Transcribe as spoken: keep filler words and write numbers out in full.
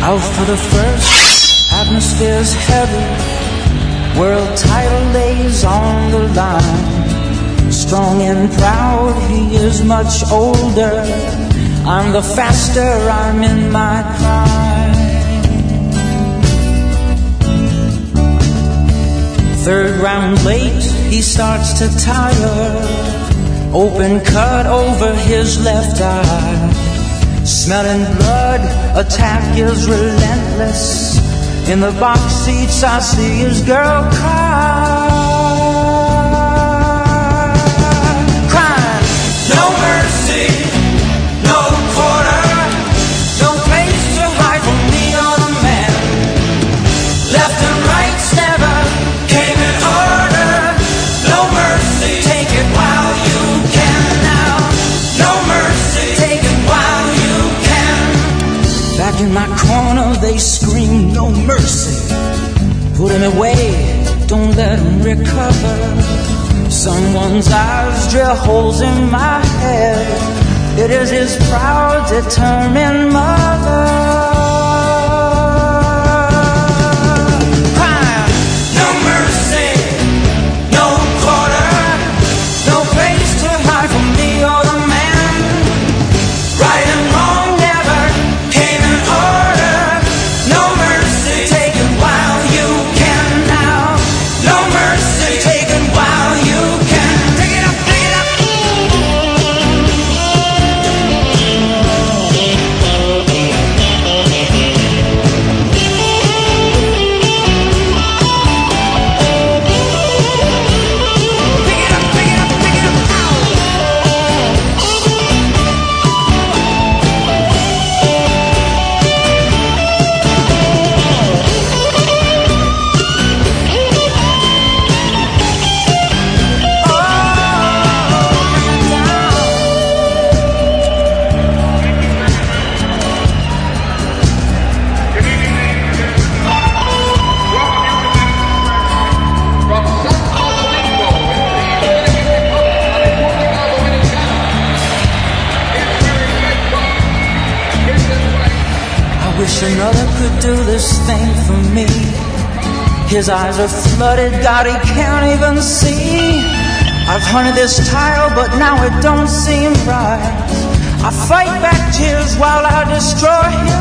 Out for the first, atmosphere's heavy. World title lays on the line. Strong and proud, he is much older. I'm the faster, I'm in my prime. Third round late, he starts to tire. Open cut over his left eye. Smelling blood, attack is relentless. In the box seats I see his girl cry. Crying, no mercy, no quarter, no place to hide from me or the man. Left and rights never came in order. No mercy, take it while you can now. No mercy, take it while you can. Back in my corner they scream, no mercy. Put him away, don't let him recover. Someone's eyes drill holes in my head. It is his proud, determined mother. Crying, no mercy, no quarter, no place to hide from me or the man. Right and wrong never came in order. No mercy, take it while you can now. No mercy, take it while you can. Take it up, take it up. Pick it up, pick it up, pick it up. I wish another could do this thing for me. His eyes are flooded, God, he can't even see. I've hunted this tile, but now it don't seem right. I fight back tears while I destroy him.